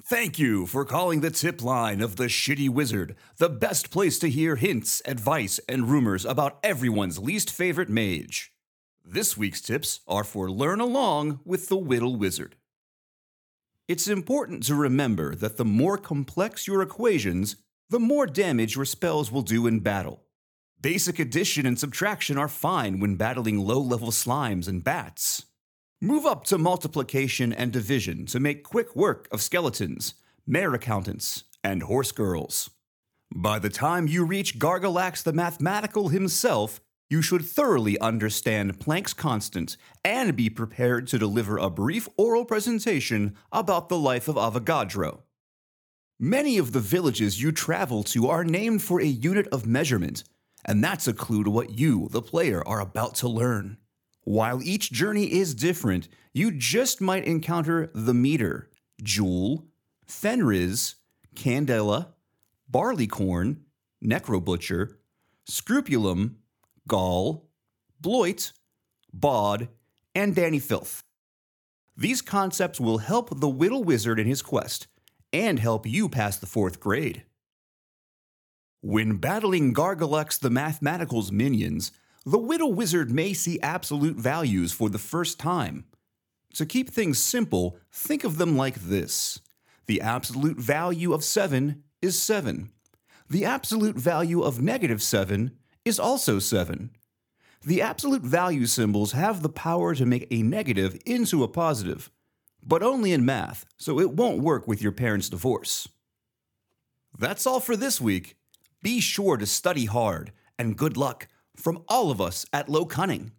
Thank you for calling the tip line of the Shitty Wizard, the best place to hear hints, advice, and rumors about everyone's least favorite mage. This week's tips are for Learn Along with the Whittle Wizard. It's important to remember that the more complex your equations, the more damage your spells will do in battle. Basic addition and subtraction are fine when battling low-level slimes and bats. Move up to multiplication and division to make quick work of skeletons, mare accountants, and horse girls. By the time you reach Gargalax the Mathematical himself, you should thoroughly understand Planck's constant and be prepared to deliver a brief oral presentation about the life of Avogadro. Many of the villages you travel to are named for a unit of measurement, and that's a clue to what you, the player, are about to learn. While each journey is different, you just might encounter the meter, joule, Fenris, candela, barleycorn, necrobutcher, scrupulum, gall, bloit, bod, and Danny Filth. These concepts will help the Whittle Wizard in his quest, and help you pass the 4th grade. When battling Gargalax the Mathematical's minions, the Whittle Wizard may see absolute values for the first time. To keep things simple, think of them like this. The absolute value of 7 is 7. The absolute value of -7 is also 7. The absolute value symbols have the power to make a negative into a positive, but only in math, so it won't work with your parents' divorce. That's all for this week. Be sure to study hard, and good luck from all of us at Low Cunning.